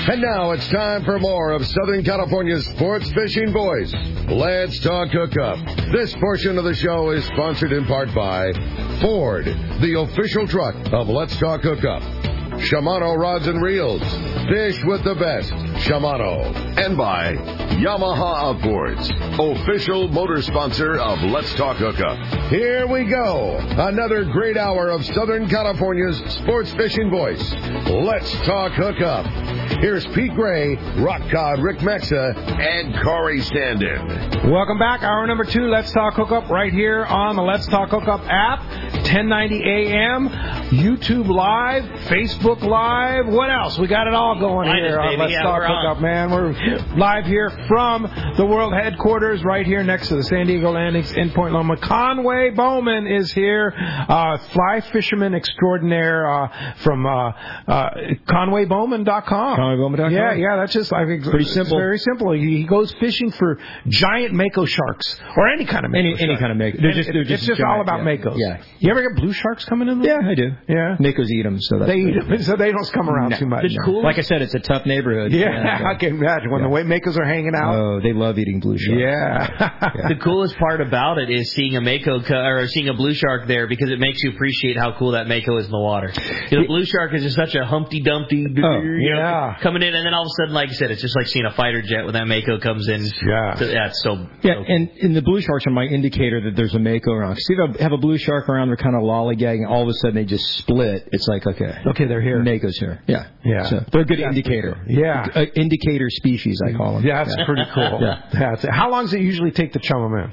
And now it's time for more of Southern California's sports fishing voice. Let's talk hookup. This portion of the show is sponsored in part by Ford, the official truck of Let's Talk Hookup. Shimano Rods and Reels. Fish with the best. Shimano. And by Yamaha Outboards, official motor sponsor of Let's Talk Hookup. Here we go. Another great hour of Southern California's sports fishing voice. Let's Talk Hookup. Here's Pete Gray, Rock Cod, Rick Mexa, and Corey Sandin. Welcome back. Hour number 2, Let's Talk Hookup, right here on the Let's Talk Hookup app, 1090 AM, YouTube Live, Facebook Live. What else? We got it all going here on Let's Talk Hookup, man. We're live here from the world headquarters right here next to the San Diego Landings in Point Loma. Conway Bowman is here, fly fisherman extraordinaire from ConwayBowman.com. ConwayBowman.com? Yeah, that's just, I think, pretty simple. It's very simple. He goes fishing for giant mako sharks, or any kind of mako Any kind of mako. It's just all about makos. Yeah. You ever get blue sharks coming in there? Yeah, I do. Yeah. Makos eat them, so they eat them, so they don't come around too much. Like I said, it's a tough neighborhood. Yeah, I can imagine when the makos are hanging out. Oh, they love eating blue sharks. Yeah. The coolest part about it is seeing a mako or seeing a blue shark there, because it makes you appreciate how cool that mako is in the water. The blue shark is just such a Humpty Dumpty, coming in, and then all of a sudden, like I said, it's just like seeing a fighter jet when that mako comes in. Yeah, it's so. Yeah, and the blue sharks are my indicator that there's a mako around. See, if I have a blue shark around, they're kind of lollygagging. All of a sudden, they just split. It's like, okay, they're here. Mako's here. Yeah. So they're a good indicator. Yeah, indicator species, I call them. Yeah, that's pretty cool. Yeah. How long does it usually take to chum them in?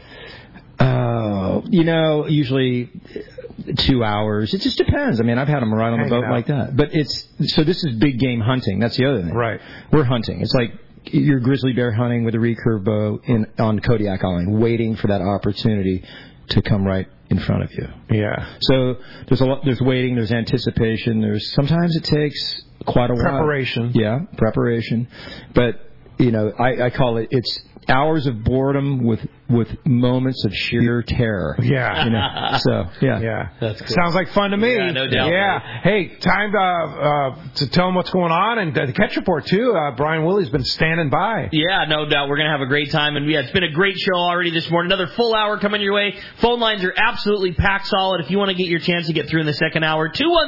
Usually 2 hours. It just depends. I mean, I've had them right on the boat like that. But this is big game hunting. That's the other thing. Right. We're hunting. It's like you're grizzly bear hunting with a recurve bow on Kodiak Island, waiting for that opportunity to come right in front of you. Yeah. So there's waiting, there's anticipation, sometimes it takes quite a while. Preparation. Yeah, preparation. But, I call it's hours of boredom with moments of sheer terror. Yeah. Yeah. That's cool. Sounds like fun to me. Yeah, no doubt. Yeah. Hey, time to tell them what's going on, and the catch report too. Brian Willie's been standing by. Yeah, no doubt. We're going to have a great time, and it's been a great show already this morning. Another full hour coming your way. Phone lines are absolutely packed solid. If you want to get your chance to get through in the second hour,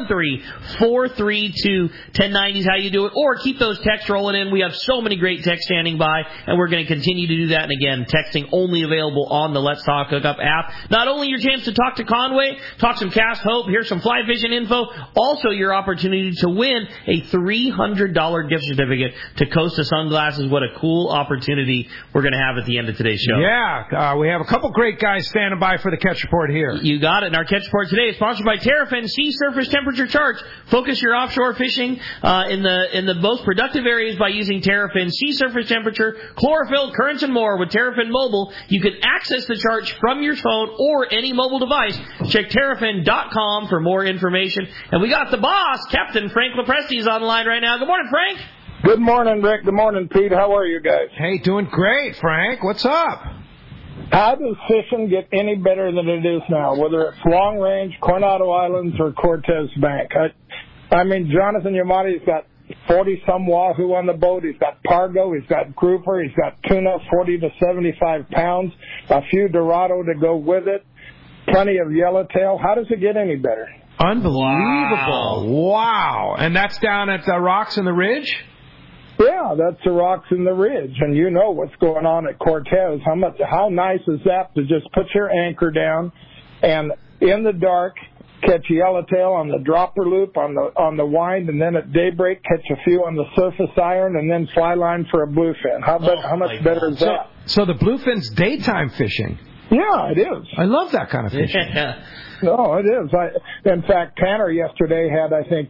213-432-1090 is how you do it, or keep those texts rolling in. We have so many great texts standing by, and we're going to continue to do that. And again, texting only available on the Let's Talk Hookup app. Not only your chance to talk to Conway, talk some Cast Hope, here's some fly fishing info, also your opportunity to win a $300 gift certificate to Costa Sunglasses. What a cool opportunity we're going to have at the end of today's show. Yeah, we have a couple great guys standing by for the catch report here. You got it. And our catch report today is sponsored by Terrafin Sea Surface Temperature Charts. Focus your offshore fishing in the most productive areas by using Terrafin Sea Surface Temperature, chlorophyll, currents, and more. With Terrafin Mobile, you can access the charts from your phone or any mobile device. Check Terrafin.com for more information. And we got the boss, Captain Frank Lopresti, is on the line right now. Good morning, Frank. Good morning, Rick. Good morning, Pete. How are you guys? Hey, doing great, Frank. What's up? How does fishing get any better than it is now, whether it's long range, Coronado Islands, or Cortez Bank? I mean, Jonathan Yamati's got 40-some wahoo on the boat. He's got pargo. He's got grouper. He's got tuna, 40 to 75 pounds, a few Dorado to go with it, plenty of yellowtail. How does it get any better? Unbelievable. Wow. And that's down at the Rocks in the Ridge? Yeah, that's the Rocks in the Ridge. And you know what's going on at Cortez. How nice is that to just put your anchor down and in the dark catch yellowtail on the dropper loop on the wind, and then at daybreak catch a few on the surface iron, and then fly line for a bluefin. How much better is that? So the bluefin's daytime fishing. Yeah, it is. I love that kind of fishing. Yeah. No, it is. In fact, Tanner yesterday had, I think,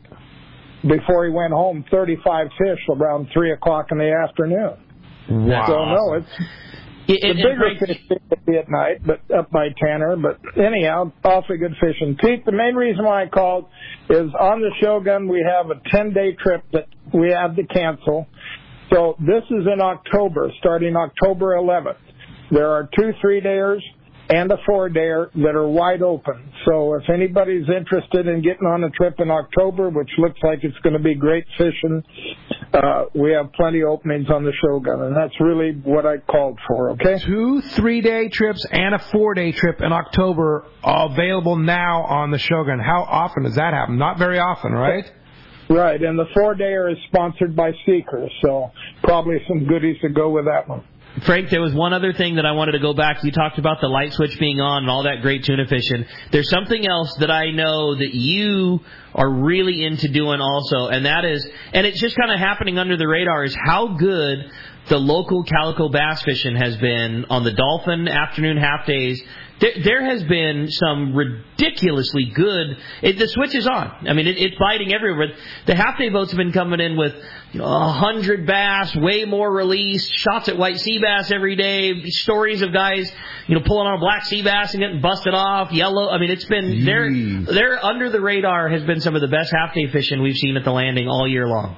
before he went home, 35 fish around 3 o'clock in the afternoon. Wow. So, no, it's... The bigger fish would be at night, but up by Tanner. But anyhow, awfully good fishing. Pete, the main reason why I called is on the Shogun we have a 10-day trip that we had to cancel. So this is in October, starting October 11th. There are 2 3-dayers and a 4-dayer that are wide open. So if anybody's interested in getting on a trip in October, which looks like it's going to be great fishing, we have plenty of openings on the Shogun, and that's really what I called for, okay? 2 3-day trips and a 4-day trip in October available now on the Shogun. How often does that happen? Not very often, right? Right, and the 4-dayer is sponsored by Seekers, so probably some goodies to go with that one. Frank, there was one other thing that I wanted to go back. You talked about the light switch being on and all that great tuna fishing. There's something else that I know that you are really into doing also, and that is, and it's just kind of happening under the radar, is how good the local calico bass fishing has been on the Dolphin afternoon half days. There has been some ridiculously good. The switch is on. I mean, it's biting everywhere. The half-day boats have been coming in with 100 bass, way more released, shots at white sea bass every day, stories of guys, pulling on a black sea bass and getting busted off, yellow. I mean, it's been they're under the radar. Has been some of the best half-day fishing we've seen at the Landing all year long.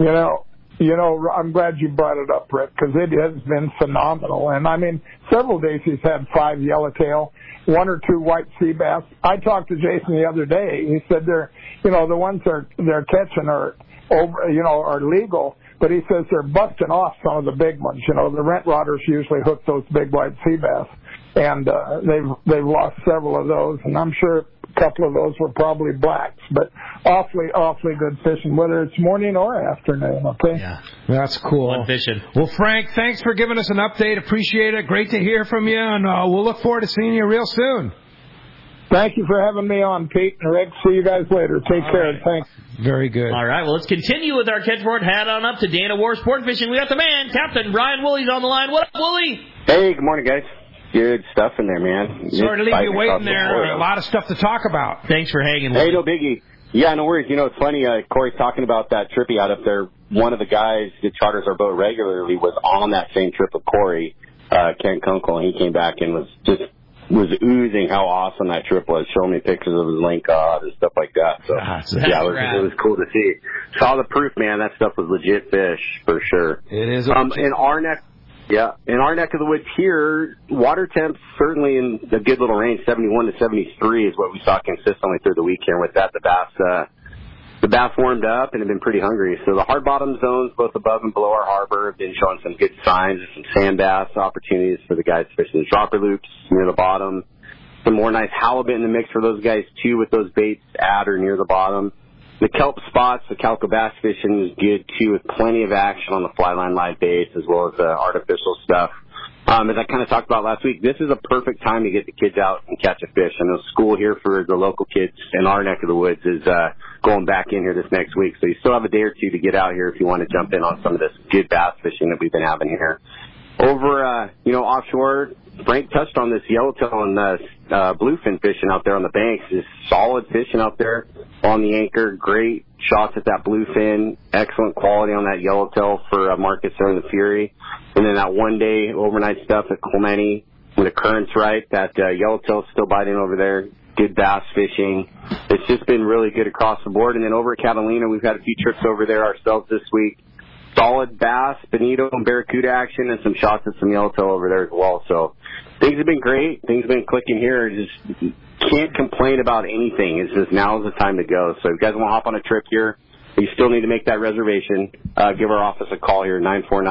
I'm glad you brought it up, Rick, because it has been phenomenal. And I mean, several days he's had 5 yellowtail, 1 or 2 white sea bass. I talked to Jason the other day. He said the ones they're catching are legal, but he says they're busting off some of the big ones. The rent rodders usually hook those big white sea bass, and they've lost several of those, and I'm sure a couple of those were probably blacks, but awfully good fishing, whether it's morning or afternoon, okay? Yeah, that's cool. Fun fishing. Well, Frank, thanks for giving us an update. Appreciate it. Great to hear from you, and we'll look forward to seeing you real soon. Thank you for having me on, Pete and Rick. See you guys later. Take care. Right. Thanks. Very good. All right, well, let's continue with our catchboard. Head on up to Dana War Sport Fishing. We got the man, Captain Brian Woolley's on the line. What up, Woolley? Hey, good morning, guys. Good stuff in there, man. Sorry to leave you waiting there. A lot of stuff to talk about. Thanks for hanging. Hey, no biggie. Yeah, no worries. It's funny. Corey's talking about that trip he had up there. One of the guys that charters our boat regularly was on that same trip with Corey, Ken Kunkel, and he came back and was oozing how awesome that trip was, showing me pictures of his lane cod and stuff like that. So, it was cool to see. Saw the proof, man. That stuff was legit fish, for sure. It is. In our neck of the woods here, water temps certainly in a good little range, 71 to 73 is what we saw consistently through the week here. With that, the bass warmed up and have been pretty hungry. So the hard bottom zones, both above and below our harbor, have been showing some good signs of some sand bass opportunities for the guys fishing the dropper loops near the bottom. Some more nice halibut in the mix for those guys, too, with those baits at or near the bottom. The kelp spots, the calico bass fishing is good, too, with plenty of action on the fly line live baits as well as the artificial stuff. As I kind of talked about last week, this is a perfect time to get the kids out and catch a fish. I know school here for the local kids in our neck of the woods is going back in here this next week. So you still have a day or two to get out here if you want to jump in on some of this good bass fishing that we've been having here. Over, offshore, Frank touched on this yellowtail and bluefin fishing out there on the banks. Just solid fishing out there on the anchor. Great shots at that bluefin. Excellent quality on that yellowtail for Marcus there in the Fury. And then that one-day overnight stuff at Clemente with the currents right. That yellowtail's still biting over there. Good bass fishing. It's just been really good across the board. And then over at Catalina, we've had a few trips over there ourselves this week. Solid bass, bonito, and barracuda action, and some shots at some yellowtail over there as well. So things have been great. Things have been clicking here. Just can't complain about anything. It's just now's the time to go. So if you guys want to hop on a trip here, you still need to make that reservation. Give our office a call here,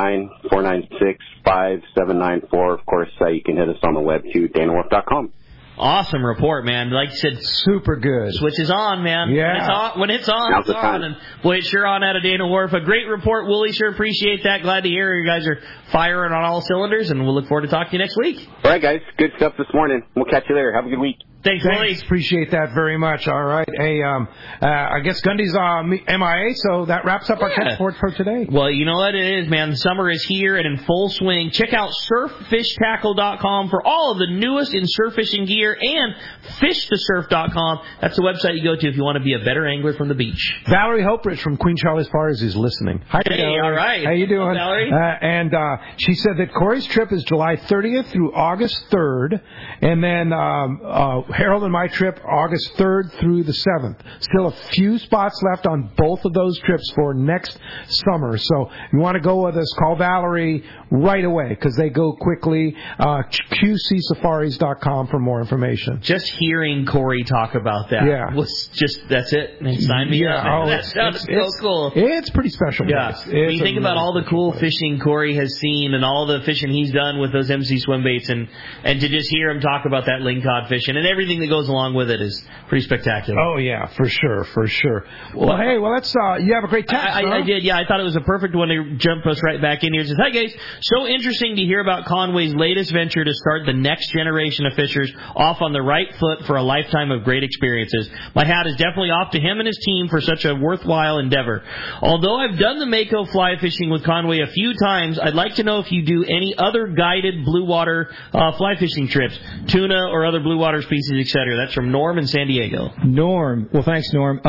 949-496-5794. Of course, you can hit us on the web too, danawolf.com. Awesome report, man. Like you said, super good. Switch is on, man. Yeah. When it's on, it's on. And boy, it's sure on out of Dana Wharf. A great report, Woolley. Sure appreciate that. Glad to hear you guys are firing on all cylinders, and we'll look forward to talking to you next week. All right, guys. Good stuff this morning. We'll catch you later. Have a good week. Thanks, Woolley. Appreciate that very much. All right. Hey, I guess Gundy's MIA, so that wraps up our catchboard for today. Well, you know what it is, man. Summer is here and in full swing. Check out surffishtackle.com for all of the newest in surf fishing gear, and fishthesurf.com. That's the website you go to if you want to be a better angler from the beach. Valerie Hoprich from Queen Charlie's Bars is listening. Hi, hey, Valerie. All right. How you doing? Valerie? And she said that Corey's trip is July 30th through August 3rd, and then Harold and my trip, August 3rd through the 7th. Still a few spots left on both of those trips for next summer. So if you want to go with us, call Valerie right away because they go quickly. QCSafaris.com for more information. Just hearing Corey talk about that was just, that's it. They signed me up. Oh, that sounded so cool. It's pretty special. Yeah. When you think about all the cool fishing Corey has seen and all the fishing he's done with those MC swim baits and to just hear him talk about that lingcod fishing and everything that goes along with it is pretty spectacular. Oh, yeah, for sure. Well, hey, let's, you have a great text, I did, yeah. I thought it was a perfect one to jump us right back in here. It says, hi, guys. So interesting to hear about Conway's latest venture to start the next generation of fishers off on the right foot for a lifetime of great experiences. My hat is definitely off to him and his team for such a worthwhile endeavor. Although I've done the Mako fly fishing with Conway a few times, I'd like to know if you do any other guided blue water fly fishing trips, tuna or other blue water species, etc. That's from Norm in San Diego. Norm. Well, thanks, Norm.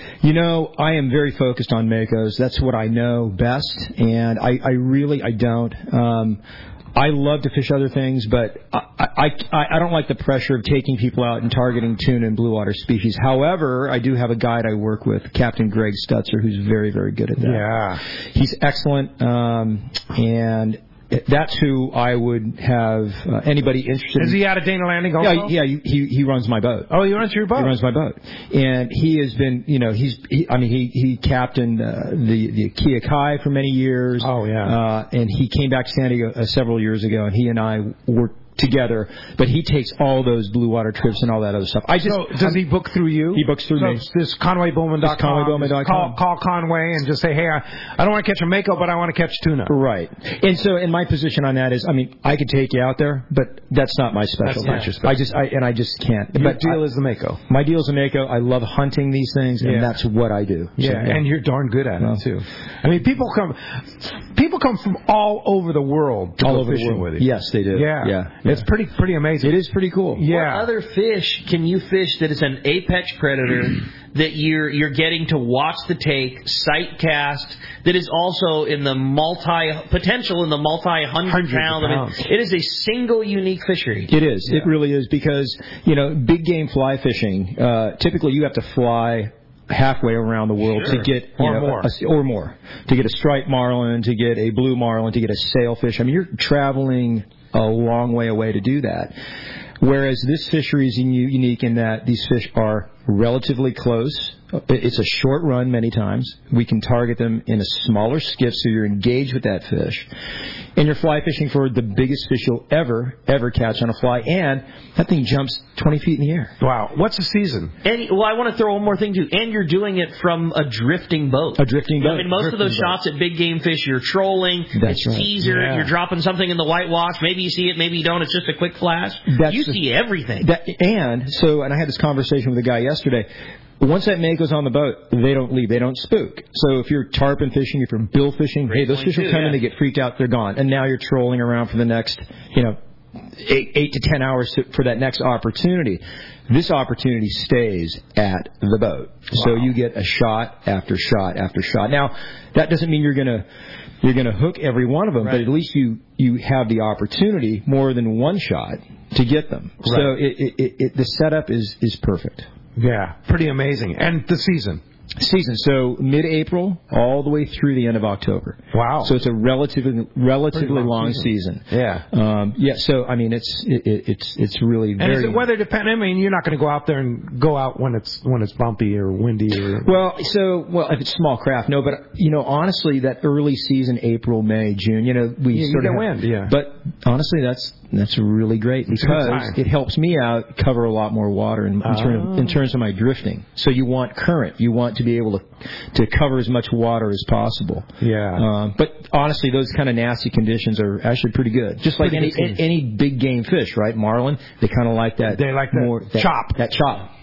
I am very focused on Makos. That's what I know best, and I don't. I love to fish other things, but I don't like the pressure of taking people out and targeting tuna and blue water species. However, I do have a guide I work with, Captain Greg Stutzer, who's very, very good at that. Yeah. He's excellent, and that's who I would have anybody interested. Is he out of Dana Landing also? Yeah, he runs my boat. Oh, he runs your boat? He runs my boat. And he has been, he captained the Kia Kai for many years. Oh, yeah. And he came back to San Diego several years ago, and he and I worked together, but he takes all those blue water trips and all that other stuff. Does he book through you? He books through me. This ConwayBowman.com. ConwayBowman.com. Call Conway and just say, hey, I don't want to catch a Mako, but I want to catch tuna. Right. And so, in my position on that is, I could take you out there, but that's not my specialty. That's not your specialty. I just can't. Your deal is the Mako. My deal is the Mako. I love hunting these things, and that's what I do. Yeah, so, and you're darn good at it too. People come from all over the world to go fishing with you. Yes, they do. Yeah. It's pretty amazing. It is pretty cool. Yeah. What other fish can you fish that is an apex predator that you're getting to watch the take, sight cast, that is also in the multi-hundred pound? It is a single unique fishery. It is. Yeah. It really is because, big game fly fishing, typically you have to fly halfway around the world to get more to get a striped marlin, to get a blue marlin, to get a sailfish. You're traveling a long way away to do that. Whereas this fishery is unique in that these fish are relatively close. It's a short run many times. We can target them in a smaller skiff, so you're engaged with that fish. And you're fly fishing for the biggest fish you'll ever catch on a fly. And that thing jumps 20 feet in the air. Wow. What's the season? I want to throw one more thing, too. And you're doing it from a drifting boat. A drifting boat. Most of those shots at big game fish, you're trolling. It's teaser. Yeah. You're dropping something in the whitewash. Maybe you see it, maybe you don't. It's just a quick flash. You see everything. And I had this conversation with a guy yesterday. Once that Mako's on the boat, they don't leave. They don't spook. So if you're tarpon fishing, if you're bill fishing, those fish will come in, they get freaked out, they're gone. And now you're trolling around for the next, 8 to 10 hours for that next opportunity. This opportunity stays at the boat. Wow. So you get a shot after shot after shot. Now, that doesn't mean you're going to hook every one of them, but at least you have the opportunity more than one shot to get them. Right. So the setup is perfect. Yeah, pretty amazing. And the season? So mid-April all the way through the end of October. Wow. So it's a relatively long season. Yeah. So it's really very. And is it weather dependent? You're not going to go out there and go out when it's bumpy or windy or. Well, if it's small craft, no. But honestly, that early season, April, May, June, we sort of get wind. Yeah. But honestly, that's really great because it helps me out cover a lot more water in terms of my drifting. So you want current. You want to be able to cover as much water as possible. Yeah. But honestly, those kind of nasty conditions are actually pretty good. Just like any big game fish, right? Marlin, they kind of like that. They like more chop. That chop.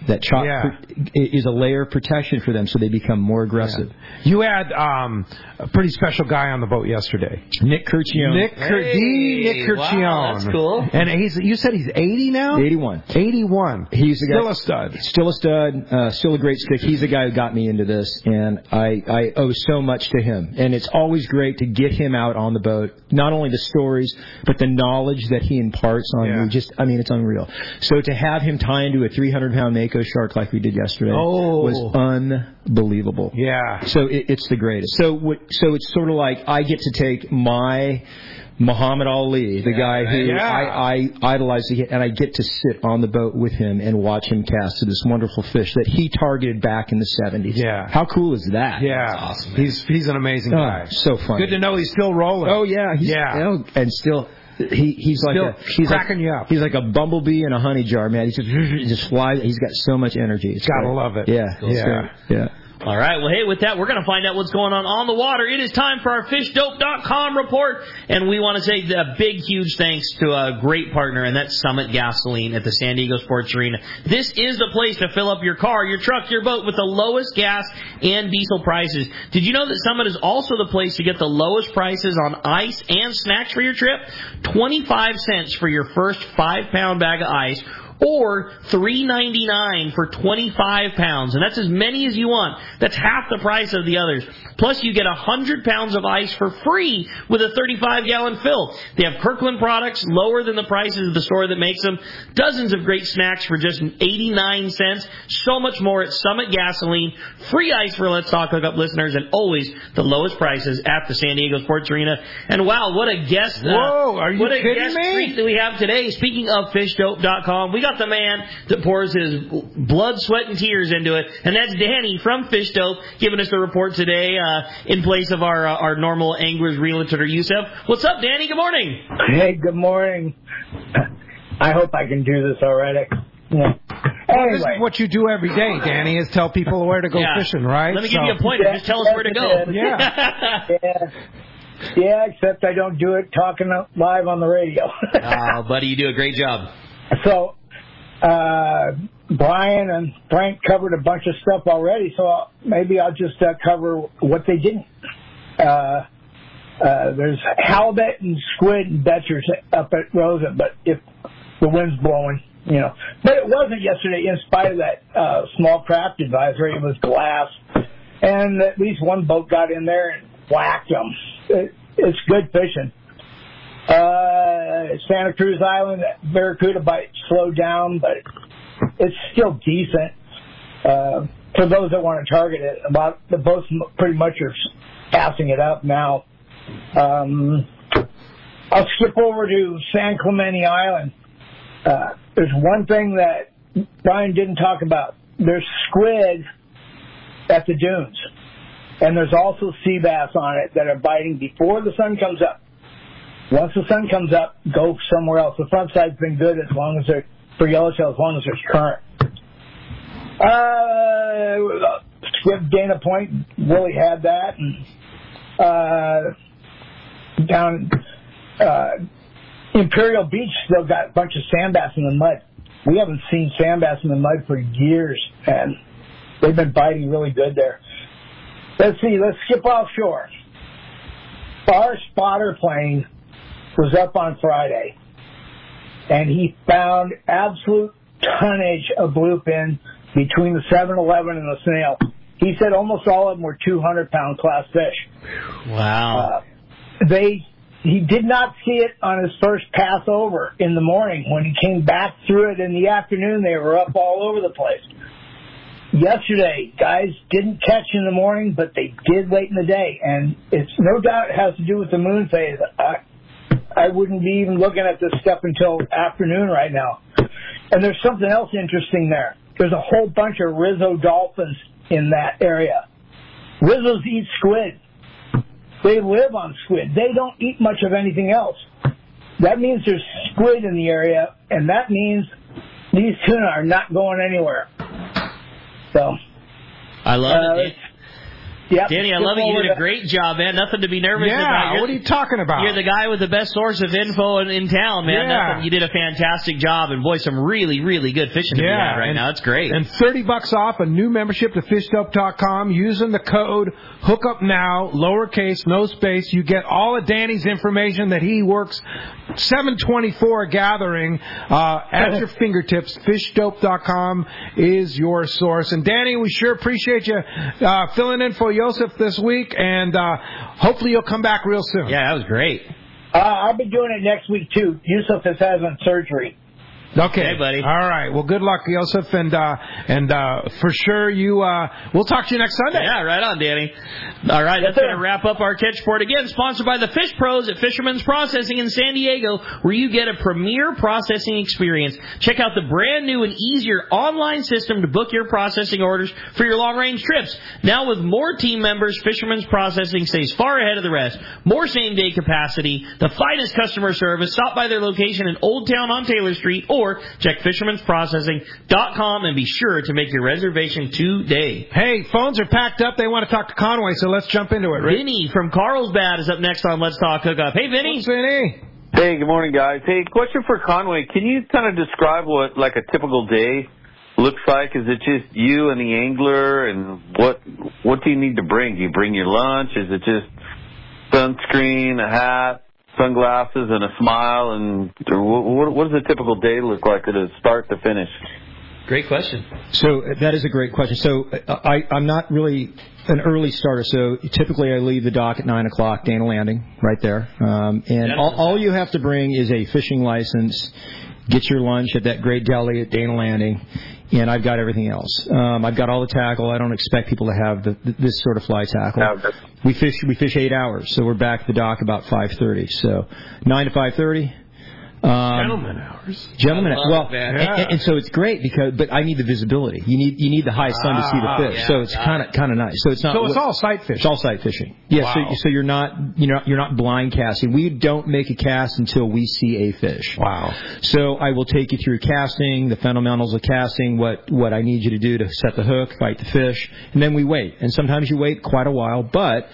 That chop is a layer of protection for them, so they become more aggressive. Yeah. You had a pretty special guy on the boat yesterday, Nick Curcione. Nick Curcione. Wow, that's cool. And you said he's 80 now? 81. 81. He's a guy, still a stud. Still a stud. Still a great stick. He's the guy who got me into this, and I owe so much to him. And it's always great to get him out on the boat. Not only the stories, but the knowledge that he imparts on you. It's unreal. So to have him tie into a 300-pound Mako shark like we did yesterday was unbelievable. Yeah. So it's the greatest. So it's sort of like I get to take my Muhammad Ali, the guy who I idolize, and I get to sit on the boat with him and watch him cast to this wonderful fish that he targeted back in the 70s. Yeah. How cool is that? Yeah. That's awesome. He's an amazing guy. So funny. Good to know he's still rolling. Oh, yeah. And still... He's cracking you up. He's like a bumblebee in a honey jar, man. He just flies. He's got so much energy. It's gotta great. love it. Yeah. Yeah. All right. Well, hey, with that, we're going to find out what's going on the water. It is time for our FishDope.com report, and we want to say a big, huge thanks to a great partner, and that's Summit Gasoline at the San Diego Sports Arena. This is the place to fill up your car, your truck, your boat with the lowest gas and diesel prices. Did you know that Summit is also the place to get the lowest prices on ice and snacks for your trip? 25 cents for your first 5-pound bag of ice, or $3.99 for 25 pounds, and that's as many as you want. That's half the price of the others. Plus, you get 100 pounds of ice for free with a 35-gallon fill. They have Kirkland products lower than the prices of the store that makes them. Dozens of great snacks for just 89 cents. So much more at Summit Gasoline. Free ice for Let's Talk Hookup listeners, and always the lowest prices at the San Diego Sports Arena. And wow, what a guest! Whoa, are you what a kidding guest me? treat that we have today. Speaking of FishDope.com, we got the man that pours his blood, sweat, and tears into it, and that's Danny from Fish Dope, giving us the report today in place of our normal Anglers Realtor Yusef. What's up, Danny? Good morning. Hey, good morning. I hope I can do this already. Yeah. Well, this is what you do every day, Danny, is tell people where to go fishing, right? Let me give you a pointer. Just tell us where to go. Yeah, except I don't do it talking live on the radio. Oh, buddy, you do a great job. So, Brian and Frank covered a bunch of stuff already, so maybe I'll just cover what they didn't. There's halibut and squid and betchers up at Rosa, but if the wind's blowing, But it wasn't yesterday, in spite of that small craft advisory. It was glass, and at least one boat got in there and whacked them. It's good fishing. Santa Cruz Island, Barracuda bite slowed down, but it's still decent. For those that want to target it, the boats pretty much are passing it up now. I'll skip over to San Clemente Island. There's one thing that Brian didn't talk about. There's squid at the dunes, and there's also sea bass on it that are biting before the sun comes up. Once the sun comes up, go somewhere else. The front side's been good for yellowtail as long as there's current. Squid Dana Point, Willie had that, and down Imperial Beach still got a bunch of sand bass in the mud. We haven't seen sand bass in the mud for years, and they've been biting really good there. Let's skip offshore. Our spotter plane was up on Friday, and he found absolute tonnage of bluefin between the 7-Eleven and the Snail. He said almost all of them were 200-pound class fish. Wow. He did not see it on his first pass over in the morning. When he came back through it in the afternoon, they were up all over the place. Yesterday, guys didn't catch in the morning, but they did late in the day, and it's no doubt it has to do with the moon phase. I wouldn't be even looking at this stuff until afternoon right now. And there's something else interesting there. There's a whole bunch of Rizzo dolphins in that area. Rizzos eat squid. They live on squid. They don't eat much of anything else. That means there's squid in the area, and that means these tuna are not going anywhere. So I love it. Yep. Danny, I love it. You did a great job, man. Nothing to be nervous about. What are you talking about? You're the guy with the best source of info in town, man. Yeah. You did a fantastic job, and boy, some really, really good fishing to be had right now. It's great. And $30 off a new membership to fishdope.com using the code HookUpNow, lowercase, no space. You get all of Danny's information that he works 7/24 gathering at your fingertips. Fishdope.com is your source. And Danny, we sure appreciate you filling in for Joseph this week, and hopefully you'll come back real soon. Yeah, that was great. I'll be doing it next week, too. Yusuf is having surgery. Okay, hey, buddy. All right. Well, good luck, Joseph, and for sure we'll talk to you next Sunday. Yeah, right on, Danny. All right, that's going to wrap up our catch report again. Sponsored by the Fish Pros at Fisherman's Processing in San Diego, where you get a premier processing experience. Check out the brand new and easier online system to book your processing orders for your long range trips. Now with more team members, Fisherman's Processing stays far ahead of the rest. More same day capacity, the finest customer service. Stop by their location in Old Town on Taylor Street, or check fishermansprocessing.com and be sure to make your reservation today. Hey, phones are packed up. They want to talk to Conway, so let's jump into it, Rick. Vinny from Carlsbad is up next on Let's Talk Hookup. Hey, Vinny. What's Vinny? Hey, good morning, guys. Hey, question for Conway. Can you kind of describe what, like, a typical day looks like? Is it just you and the angler, and what do you need to bring? Do you bring your lunch? Is it just sunscreen, a hat, sunglasses, and a smile? And what does a typical day look like from start to finish? Great question. So that is a great question. So I'm not really an early starter. So typically I leave the dock at 9 o'clock, Dana Landing, right there. And all you have to bring is a fishing license, get your lunch at that great deli at Dana Landing, and I've got everything else. I've got all the tackle. I don't expect people to have this sort of fly tackle. We fish 8 hours, so we're back at the dock about 5:30. So 9 to 5:30. Gentleman hours. Well, and so it's great but I need the visibility. You need the high sun to see the fish. Yeah, so it's kind of nice. So it's not. So it's all sight fishing. It's all sight fishing. Yeah. Wow. So you're not blind casting. We don't make a cast until we see a fish. Wow. So I will take you through casting, the fundamentals of casting, what I need you to do to set the hook, fight the fish, and then we wait. And sometimes you wait quite a while, but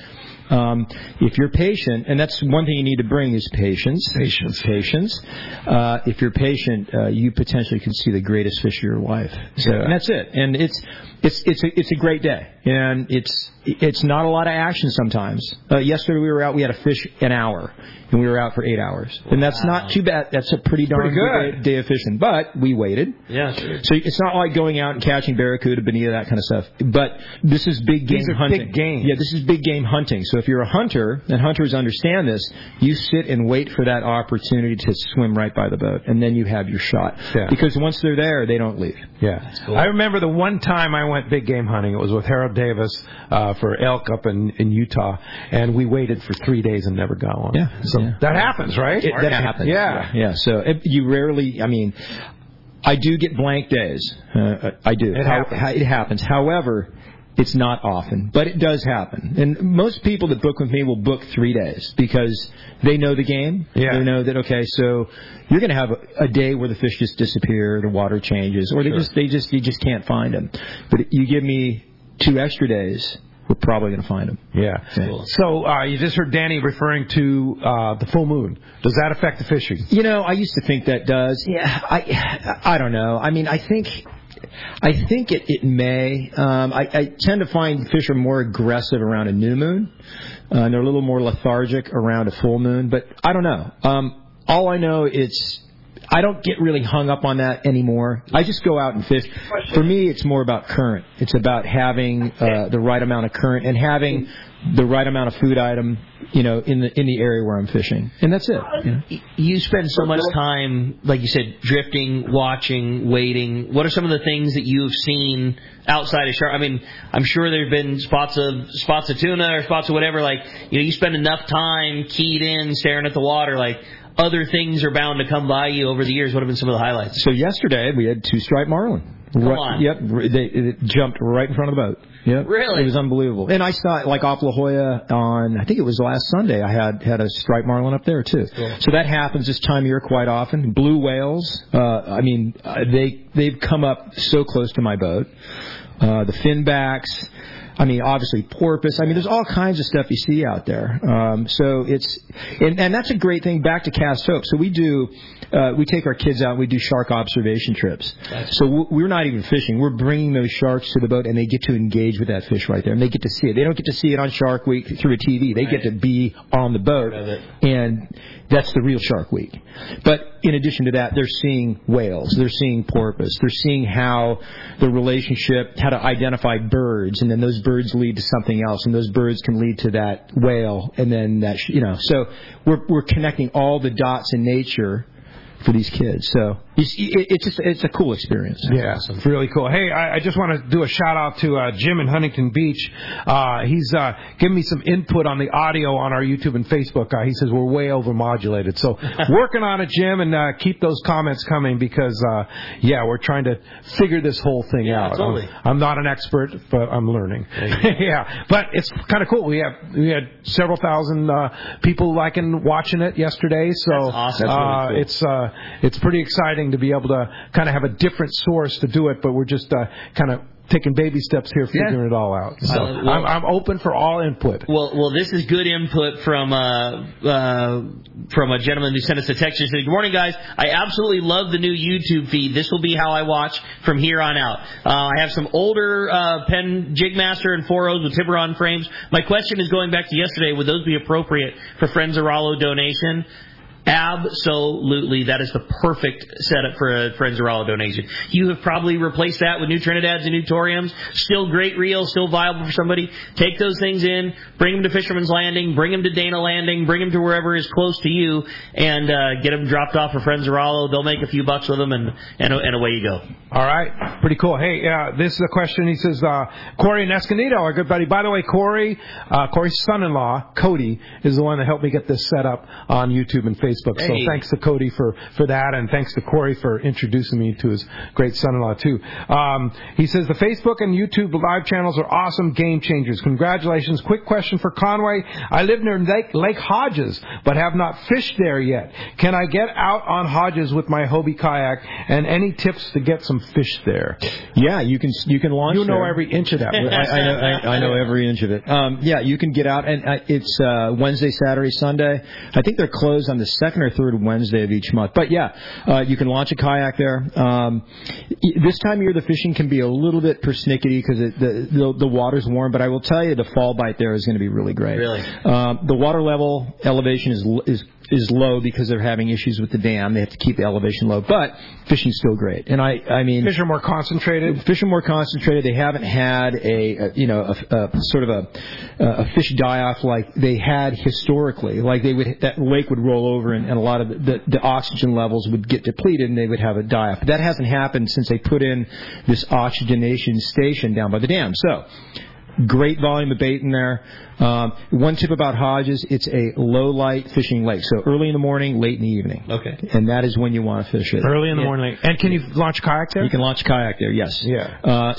if you're patient, and that's one thing you need to bring is patience. Patience. If you're patient, you potentially can see the greatest fish of your life. So, and that's it. And it's a great day, and it's not a lot of action sometimes. Yesterday we were out. We had to fish an hour, and we were out for 8 hours. And that's not too bad. That's a pretty darn good day of fishing. But we waited. Yeah, sure. So it's not like going out and catching barracuda, bonita, that kind of stuff. But this is big game hunting. Big game. Yeah, this is big game hunting. So if you're a hunter, and hunters understand this, you sit and wait for that opportunity to swim right by the boat, and then you have your shot. Yeah. Because once they're there, they don't leave. Yeah. Cool. I remember the one time I went big game hunting. It was with Harold Davis for elk up in Utah, and we waited for 3 days and never got one. Yeah. So that happens, right? That happens. Yeah. So you rarely. I mean, I do get blank days. I do. It happens. However, it's not often, but it does happen. And most people that book with me will book 3 days because they know the game. Yeah. They know that, okay, so you're going to have a day where the fish just disappear, the water changes, or you just can't find them. But you give me 2 extra days, we're probably going to find them. Yeah. Cool. So you just heard Danny referring to the full moon. Does that affect the fishing? You know, I used to think that does. Yeah, I don't know. I mean, I think it may. I tend to find fish are more aggressive around a new moon, and they're a little more lethargic around a full moon. But I don't know. All I know I don't get really hung up on that anymore. I just go out and fish. For me, it's more about current. It's about having the right amount of current and having the right amount of food item, in the area where I'm fishing, and that's it. You spend so much time, like you said, drifting, watching, waiting. What are some of the things that you've seen outside of shark? I mean, I'm sure there've been spots of tuna or spots of whatever. Like, you spend enough time keyed in, staring at the water, like. Other things are bound to come by you over the years. What have been some of the highlights? So yesterday we had 2 striped marlin. Come on. Yep. It jumped right in front of the boat. Yep. Really? It was unbelievable. And I saw it like off La Jolla on, I think it was last Sunday. I had a striped marlin up there too. Cool. So that happens this time of year quite often. Blue whales. They've come up so close to my boat. The finbacks. obviously porpoise. There's all kinds of stuff you see out there. So and that's a great thing. Back to Cast Hope. So we take our kids out. We do shark observation trips. So we're not even fishing. We're bringing those sharks to the boat, and they get to engage with that fish right there, and they get to see it. They don't get to see it on Shark Week through a TV. They get to be on the boat, and that's the real Shark Week. But in addition to that, they're seeing whales. They're seeing porpoise. They're seeing how the relationship, how to identify birds, and then those birds lead to something else, and those birds can lead to that whale, and then that, So we're connecting all the dots in nature for these kids. So it's a cool experience. Yeah, it's really cool. Hey, I just want to do a shout out to Jim in Huntington Beach. He's giving me some input on the audio on our YouTube and Facebook. He says we're way overmodulated. So working on it, Jim, and keep those comments coming because, we're trying to figure this whole thing out. Totally. I'm not an expert, but I'm learning. Yeah, but it's kind of cool. We had several thousand people watching it yesterday. So that's awesome. That's really cool. It's pretty exciting to be able to kind of have a different source to do it, but we're just kind of taking baby steps here, figuring it all out. So I'm open for all input. Well, this is good input from a gentleman who sent us a text. He said, "Good morning, guys. I absolutely love the new YouTube feed. This will be how I watch from here on out. I have some older Penn Jigmaster and 4.0s with Tiburon frames. My question is going back to yesterday. Would those be appropriate for Friends of Rollo donation?" Absolutely. That is the perfect setup for a Friends of Rollo donation. You have probably replaced that with new Trinidads and new Toriums. Still great reels, still viable for somebody. Take those things in, bring them to Fisherman's Landing, bring them to Dana Landing, bring them to wherever is close to you, and get them dropped off for Friends of Rollo. They'll make a few bucks with them, and away you go. All right. Pretty cool. Hey, this is a question. He says, Corey and Escondido, our good buddy. By the way, Corey's son-in-law, Cody, is the one that helped me get this set up on YouTube and Facebook. Hey. So thanks to Cody for that, and thanks to Corey for introducing me to his great son-in-law, too. He says, the Facebook and YouTube live channels are awesome game changers. Congratulations. Quick question for Conway. I live near Lake Hodges, but have not fished there yet. Can I get out on Hodges with my Hobie kayak, and any tips to get some fish there? Yeah, you can launch You know there. Every inch of that. I know every inch of it. You can get out, and it's Wednesday, Saturday, Sunday. I think they're closed on the second or third Wednesday of each month. But you can launch a kayak there. This time of year, the fishing can be a little bit persnickety because the water's warm. But I will tell you, the fall bite there is going to be really great. Really, the water level elevation is low because they're having issues with the dam. They have to keep the elevation low, but fishing's still great. And I mean, fish are more concentrated. They haven't had a sort of a fish die off like they had historically. Like that lake would roll over and a lot of the oxygen levels would get depleted and they would have a die off. But that hasn't happened since they put in this oxygenation station down by the dam. So great volume of bait in there. One tip about Hodges, it's a low-light fishing lake. So early in the morning, late in the evening. Okay. And that is when you want to fish it. Early in the morning. And can you launch kayak there? You can launch kayak there, yes. Yeah.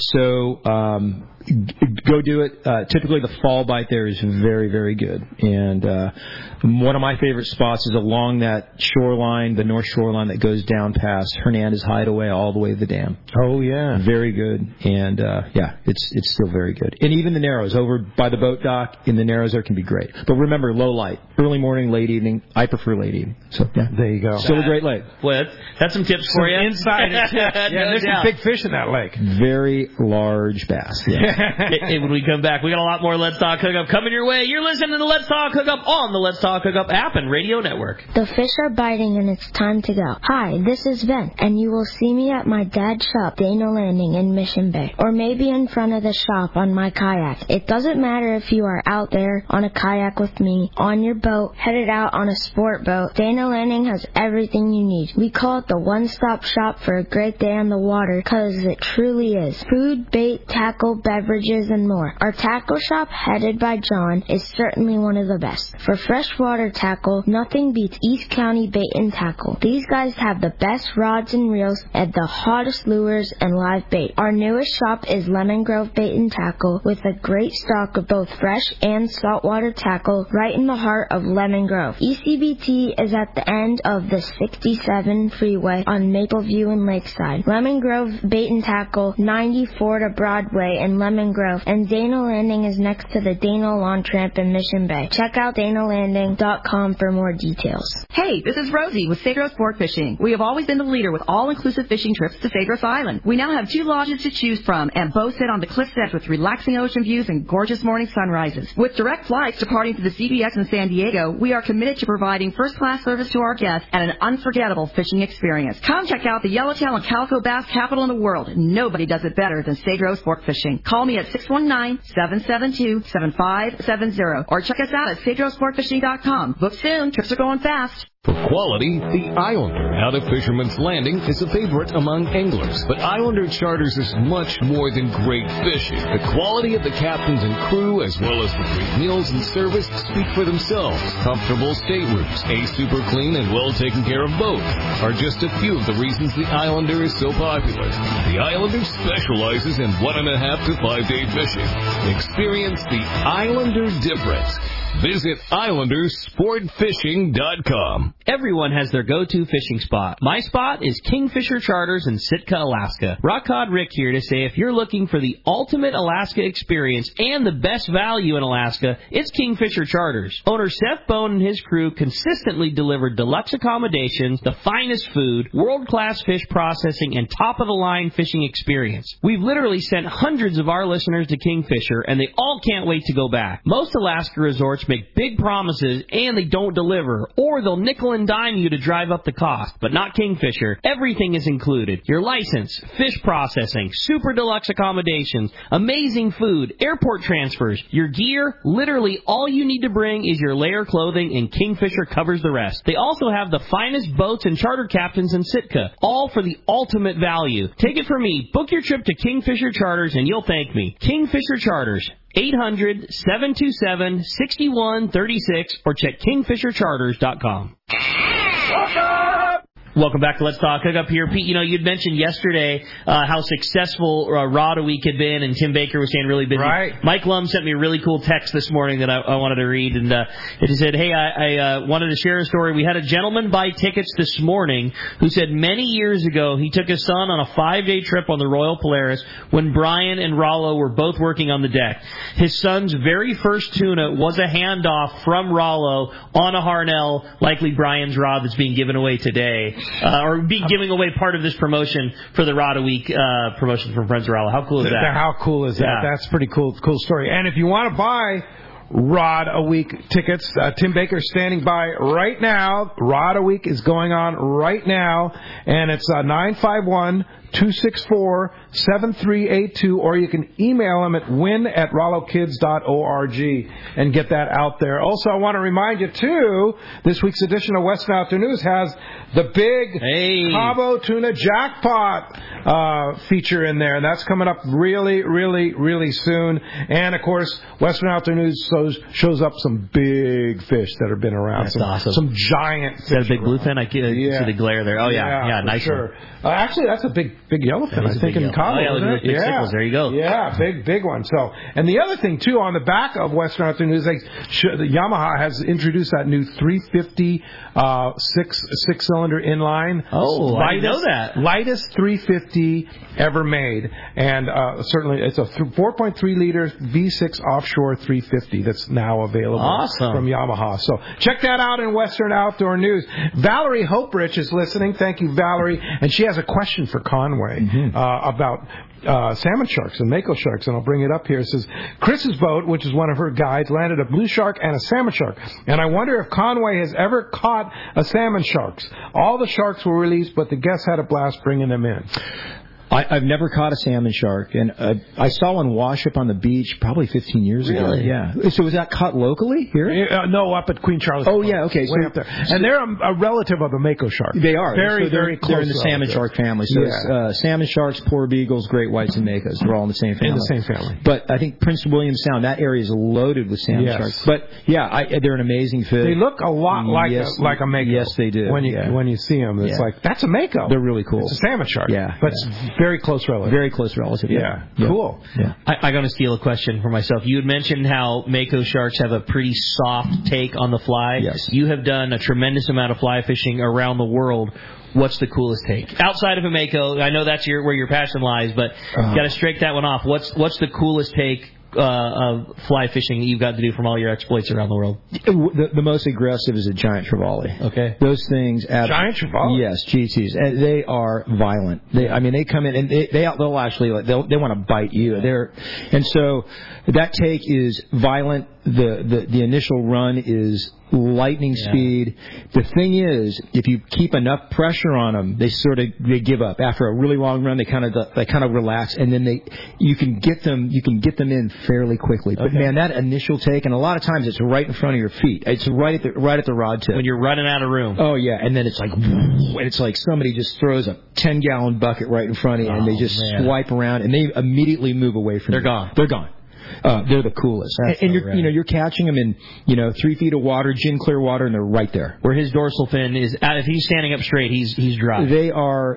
Go do it. Typically, the fall bite there is very, very good. And one of my favorite spots is along that shoreline, the north shoreline that goes down past Hernandez Hideaway all the way to the dam. Oh, yeah. Very good. And, it's still very good. And even the Narrows, over by the boat dock, in the Narrows there can be great. But remember, low light. Early morning, late evening. I prefer late evening. So, yeah. There you go. Still a great lake. Well, that's some tips for you. Inside tips. There's some big fish in that lake. Very large bass. Yeah. Hey, when we come back, we got a lot more Let's Talk Hookup coming your way. You're listening to the Let's Talk Hookup on the Let's Talk Hookup app and radio network. The fish are biting and it's time to go. Hi, this is Ben, and you will see me at my dad's shop, Dana Landing in Mission Bay, or maybe in front of the shop on my kayak. It doesn't matter if you are out there on a kayak with me, on your boat, headed out on a sport boat. Dana Landing has everything you need. We call it the one-stop shop for a great day on the water because it truly is. Food, bait, tackle, beverages, and more. Our tackle shop, headed by John, is certainly one of the best. For freshwater tackle, nothing beats East County Bait and Tackle. These guys have the best rods and reels and the hottest lures and live bait. Our newest shop is Lemon Grove Bait and Tackle with a great stock of both fresh and saltwater tackle right in the heart of Lemon Grove. ECBT is at the end of the 67 freeway on Mapleview and Lakeside. Lemon Grove Bait and Tackle, 94 to Broadway in Lemon Grove, and Dana Landing is next to the Dana Lawn Tramp in Mission Bay. Check out DanaLanding.com for more details. Hey, this is Rosie with Cedros Sport Fishing. We have always been the leader with all-inclusive fishing trips to Cedros Island. We now have 2 lodges to choose from, and both sit on the cliff's edge with relaxing ocean views and gorgeous morning sunrises. With direct flights departing to the CBX in San Diego, we are committed to providing first-class service to our guests and an unforgettable fishing experience. Come check out the yellowtail and calico bass capital in the world. Nobody does it better than Cedros Sport Fishing. Call me at 619-772-7570 or check us out at CedrosSportFishing.com. Book soon. Trips are going fast. For quality, the Islander out of Fisherman's Landing is a favorite among anglers. But Islander Charters is much more than great fishing. The quality of the captains and crew, as well as the great meals and service, speak for themselves. Comfortable staterooms, a super clean and well taken care of boat are just a few of the reasons the Islander is so popular. The Islander specializes in 1.5 to 5 day fishing. Experience the Islander difference. Visit IslanderSportFishing.com. Everyone has their go-to fishing spot. My spot is Kingfisher Charters in Sitka, Alaska. Rock Cod Rick here to say if you're looking for the ultimate Alaska experience and the best value in Alaska, it's Kingfisher Charters. Owner Seth Bone and his crew consistently deliver deluxe accommodations, the finest food, world-class fish processing, and top-of-the-line fishing experience. We've literally sent hundreds of our listeners to Kingfisher, and they all can't wait to go back. Most Alaska resorts make big promises and they don't deliver, or they'll nickel and dime you to drive up the cost, but not Kingfisher. Everything is included. Your license, fish processing, super deluxe accommodations, amazing food, airport transfers, your gear. Literally all you need to bring is your layer clothing, and Kingfisher covers the rest. They also have the finest boats and charter captains in Sitka, all for the ultimate value. Take it from me, book your trip to Kingfisher Charters and you'll thank me. Kingfisher Charters, 800-727-6136 or check KingfisherCharters.com. Welcome back to Let's Talk Hookup here. Pete, you'd mentioned yesterday how successful Rod a Week had been, and Tim Baker was saying really busy. Right. Mike Lum sent me a really cool text this morning that I wanted to read, and it said, hey, I wanted to share a story. We had a gentleman buy tickets this morning who said many years ago he took his son on a 5-day trip on the Royal Polaris when Brian and Rollo were both working on the deck. His son's very first tuna was a handoff from Rollo on a Harnell, likely Brian's rod that's being given away today. Or be giving away part of this promotion for the Rod a Week promotion from Friends of Rollo. How cool is that? How cool is that? Yeah. That's pretty cool story. And if you want to buy Rod a Week tickets, Tim Baker's standing by right now. Rod a Week is going on right now, and it's 951-264-7382, or you can email him at win@rollokids.org and get that out there. Also, I want to remind you, too, this week's edition of Western Outdoor News has the big Cabo Tuna Jackpot feature in there, and that's coming up really, really, really soon. And, of course, Western Outdoor News shows up some big fish that have been around. That's awesome. Some giant fish. Is that a big bluefin? I can see the glare there. Oh, yeah, nice sure. One. Actually, that's a big yellowfin, I think, in Cabo. Oh, yeah, big sickles. There you go. Yeah, big one. So, and the other thing, too, on the back of Western Outdoor News, the Yamaha has introduced that new 350 six-cylinder inline. Oh, I know that. Lightest 350 ever made. And certainly it's a 4.3-liter V6 offshore 350 that's now available from Yamaha. So check that out in Western Outdoor News. Valerie Hoperich is listening. Thank you, Valerie. And she has a question for Conway about salmon sharks and mako sharks, and I'll bring it up here. It says, Chris's boat, which is one of her guides, landed a blue shark and a salmon shark, and I wonder if Conway has ever caught a salmon shark. All the sharks were released, but the guests had a blast bringing them in. I've never caught a salmon shark, and I saw one wash up on the beach probably 15 years ago. Yeah. So was that caught locally here? No, up at Queen Charlotte. Oh, yeah, okay. Way up there. And they're a relative of the mako shark. They are. Very close. They're in the salmon shark family. So it's, salmon sharks, poor beagles, great whites, and makos. They're all in the same family. In the same family. But I think Prince William Sound, that area is loaded with salmon sharks. But, yeah, they're an amazing fish. They look a lot like a mako. Yes, they do. When you see them, it's like, that's a mako. They're really cool. It's a salmon shark. Yeah. But it's Very close relative. Very close relative. Yeah. Cool. Yeah. I'm going to steal a question for myself. You had mentioned how Mako sharks have a pretty soft take on the fly. Yes. You have done a tremendous amount of fly fishing around the world. What's the coolest take? Outside of a Mako, I know that's where your passion lies, but got to strike that one off. What's the coolest take of fly fishing that you've got to do from all your exploits around the world? The most aggressive is a giant trevally. Okay. Those things... Giant trevally? Yes, GTs. And they are violent. They come in and they'll actually, they want to bite you. And so that take is violent. The initial run is lightning speed. The thing is, if you keep enough pressure on them, they give up. After a really long run, they kind of relax, and then you can get them in fairly quickly. But man, that initial take, and a lot of times it's right in front of your feet. It's right at the rod tip when you're running out of room. Oh yeah, and then it's like somebody just throws a 10-gallon bucket right in front of you, and they just swipe around, and they immediately move away from you. They're gone. They're the coolest. And you're catching them in 3 feet of water, gin clear water, and they're right there. Where his dorsal fin is, if he's standing up straight, he's dry. They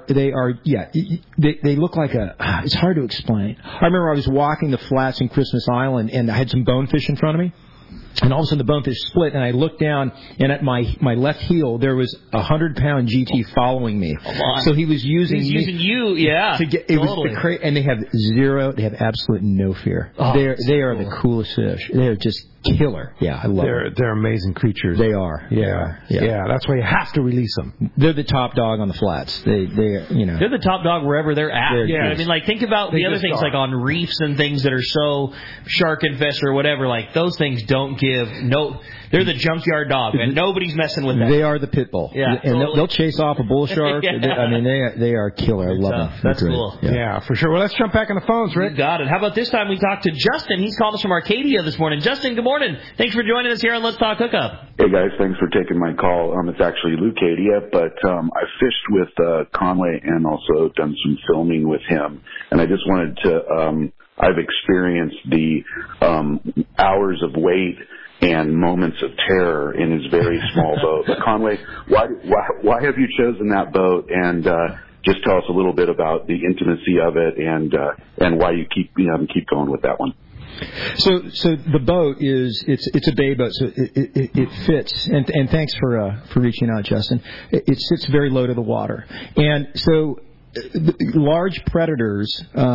look like it's hard to explain. I remember I was walking the flats in Christmas Island, and I had some bonefish in front of me. And all of a sudden the bonefish split, and I looked down, and at my left heel there was a 100-pound GT following me. So he was using you, yeah. To get, and they have absolutely no fear. They are the coolest fish. They're just killer. Yeah, I love them. They're amazing creatures. They are. Yeah. That's why you have to release them. They're the top dog on the flats. They're the top dog wherever they're at. I mean, think about the other things like on reefs and things that are so shark infested or whatever. Like those things don't give They're the junkyard dog, and nobody's messing with them. They are the pit bull. Yeah, and they'll chase off a bull shark. They are killer. I love them. That's cool. Yeah, for sure. Well, let's jump back on the phones, Rick. You got it. How about this time we talked to Justin? He's called us from Arcadia this morning. Justin, good morning. Thanks for joining us here on Let's Talk Hookup. Hey, guys. Thanks for taking my call. It's actually Lucadia, but I fished with Conway and also done some filming with him. And I just wanted to I've experienced the hours of wait and moments of terror in his very small boat. But Conway, why have you chosen that boat? And just tell us a little bit about the intimacy of it and why you keep going with that one. So the boat it's a bay boat, so it fits. And thanks for reaching out, Justin. It sits very low to the water, and so large predators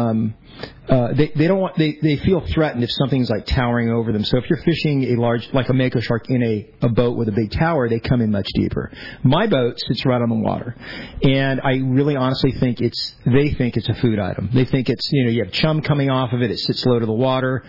they don't want they feel threatened if something's like towering over them. So if you're fishing a large, like a Mako shark in a boat with a big tower, they come in much deeper. My boat sits right on the water, and I really honestly think they think it's a food item. They think it's you have chum coming off of it. It sits low to the water.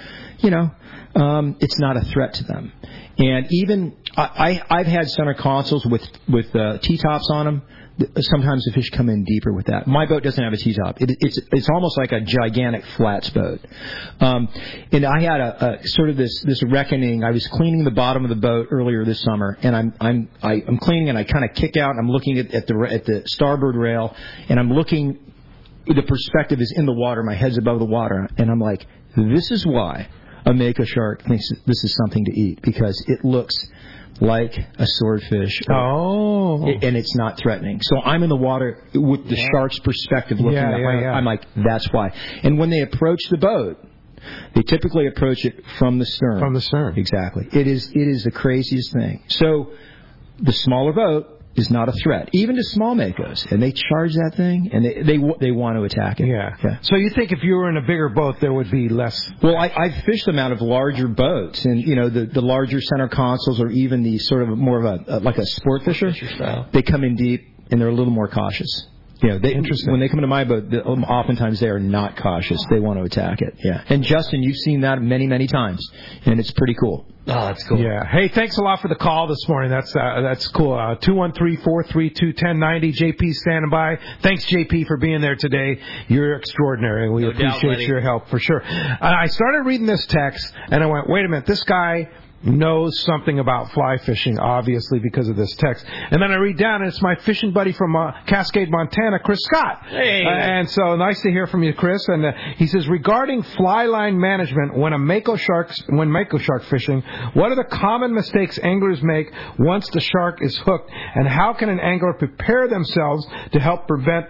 It's not a threat to them. And even I've had center consoles with T-tops on them. Sometimes the fish come in deeper with that. My boat doesn't have a T-top. It's almost like a gigantic flats boat. And I had a sort of this reckoning. I was cleaning the bottom of the boat earlier this summer, and I'm cleaning, and I kind of kick out. And I'm looking at the starboard rail, and I'm looking. The perspective is in the water. My head's above the water, and I'm like, this is why a Mako shark thinks this is something to eat, because it looks like a swordfish. And it's not threatening. So I'm in the water with the shark's perspective looking at me. I'm like, that's why. And when they approach the boat, they typically approach it from the stern. From the stern. Exactly. It is the craziest thing. So the smaller boat is not a threat, even to small Makos, and they charge that thing, and they want to attack it. Yeah. So you think if you were in a bigger boat, there would be less? Well, I've fished them out of larger boats, and the larger center consoles, or even the sort of more of like a sport fisher style. They come in deep, and they're a little more cautious. Interesting. When they come into my boat, oftentimes they are not cautious. They want to attack it. Yeah. And Justin, you've seen that many, many times, and it's pretty cool. Oh, that's cool. Yeah. Hey, thanks a lot for the call this morning. That's cool. 213-432-1090. JP standing by. Thanks, JP, for being there today. You're extraordinary, and we appreciate your help for sure. I started reading this text, and I went, wait a minute, this guy knows something about fly fishing, obviously, because of this text. And then I read down, and it's my fishing buddy from Cascade, Montana, Chris Scott. Hey. And so nice to hear from you, Chris. And he says, regarding fly line management when Mako shark fishing, what are the common mistakes anglers make once the shark is hooked, and how can an angler prepare themselves to help prevent that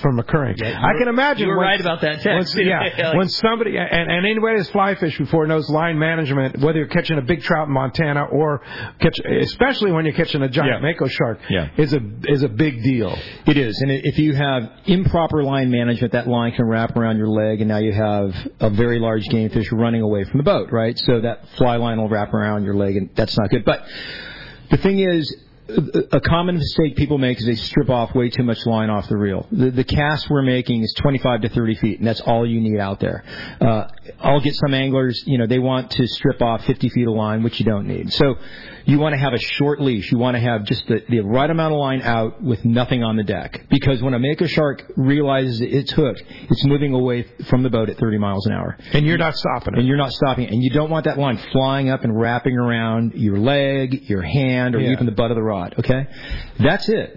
from occurring. Yeah, I can imagine. You were right about that text. When somebody, and anybody that's fly fished before knows line management, whether you're catching a big trout in Montana or especially when you're catching a giant mako shark, is a big deal. It is, and if you have improper line management, that line can wrap around your leg, and now you have a very large game fish running away from the boat, right? So that fly line will wrap around your leg, and that's not good. But the thing is, a common mistake people make is they strip off way too much line off the reel. The cast we're making is 25 to 30 feet, and that's all you need out there. I'll get some anglers, they want to strip off 50 feet of line, which you don't need. So you want to have a short leash. You want to have just the right amount of line out with nothing on the deck. Because when a mako shark realizes it's hooked, it's moving away from the boat at 30 miles an hour. And you're not stopping it. And you're not stopping it. And you don't want that line flying up and wrapping around your leg, your hand, or even the butt of the rod. Okay? That's it.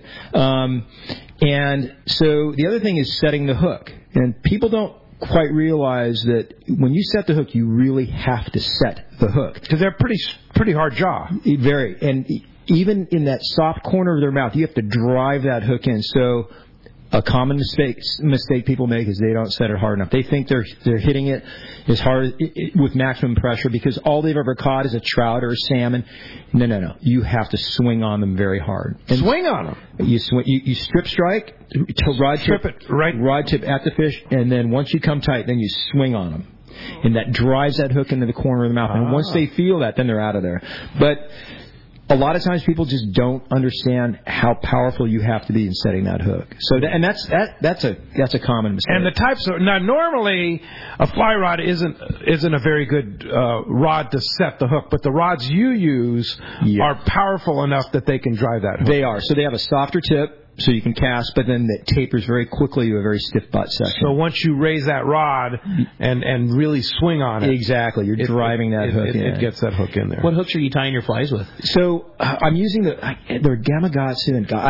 And so the other thing is setting the hook. And people don't quite realize that when you set the hook, you really have to set the hook. Because they're pretty hard jaw. Very. And even in that soft corner of their mouth, you have to drive that hook in. So a common mistake people make is they don't set it hard enough. They think they're hitting it as hard with maximum pressure because all they've ever caught is a trout or a salmon. No. You have to swing on them very hard. And swing on them. You strip strike, rod tip at the fish, and then once you come tight, then you swing on them. And that drives that hook into the corner of the mouth. And once they feel that, then they're out of there. But a lot of times people just don't understand how powerful you have to be in setting that hook. So that's a common mistake. And the types of normally a fly rod isn't a very good rod to set the hook, but the rods you use are powerful enough that they can drive that hook. They are. So they have a softer tip. So you can cast, but then it tapers very quickly to a very stiff butt section. So once you raise that rod and really swing on it. Exactly. You're driving that hook in. It gets that hook in there. What hooks are you tying your flies with? So I'm using they're Gamakatsu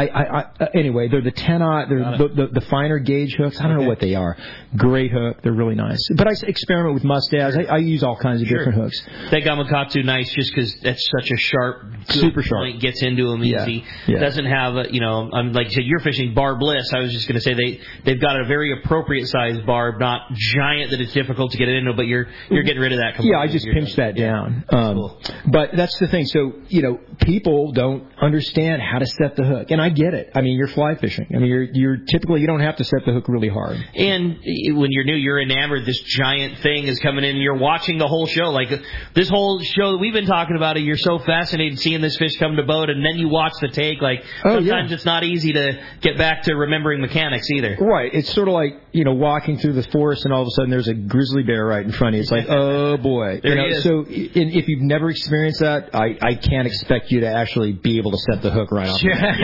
and anyway, they're the 10-aught, they're the finer gauge hooks. I don't know what they are. Great hook. They're really nice. But I experiment with mustaches. I use all kinds of different hooks. That Gamakatsu nice just because that's such a sharp, super sharp point, gets into them easy. Yeah. Doesn't have I'm like you said, you're fishing Barb Bliss. I was just going to say they've got a very appropriate size barb, not giant that it's difficult to get it into, but you're getting rid of that completely. Yeah, I just pinched that down. Cool. But that's the thing. So, people don't understand how to set the hook. And I get it. I mean, you're fly fishing. I mean, you're typically, you don't have to set the hook really hard. And when you're new, you're enamored. This giant thing is coming in and you're watching the whole show. Like this whole show that we've been talking about, you're so fascinated seeing this fish come to boat and then you watch the take. Like sometimes it's not easy to get back to remembering mechanics either. Right. It's sort of like, walking through the forest and all of a sudden there's a grizzly bear right in front of you. It's like, oh boy. There he is. So if you've never experienced that, I can't expect you to actually be able to set the hook right off.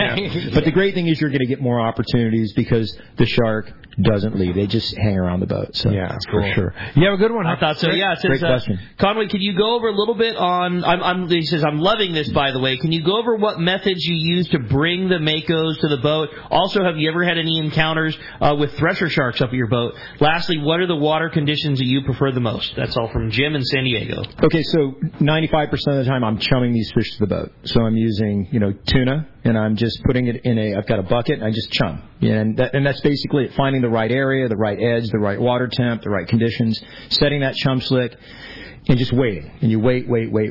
But the great thing is you're going to get more opportunities because the shark doesn't leave. They just hang around the boat. So yeah, for sure. You have a good one. I thought so. Yeah. Great question. Conway, can you go over a little bit on? He says, I'm loving this. By the way, can you go over what methods you use to bring the makos to the boat? Also, have you ever had any encounters with thresher sharks up at your boat? Lastly, what are the water conditions that you prefer the most? That's all from Jim in San Diego. Okay, so 95% of the time I'm chumming these fish to the boat. So I'm using, tuna, and I'm just putting it in I've got a bucket, and I just chum. And that's basically it, finding the right area, the right edge, the right water temp, the right conditions, setting that chum slick, and just waiting. And you wait.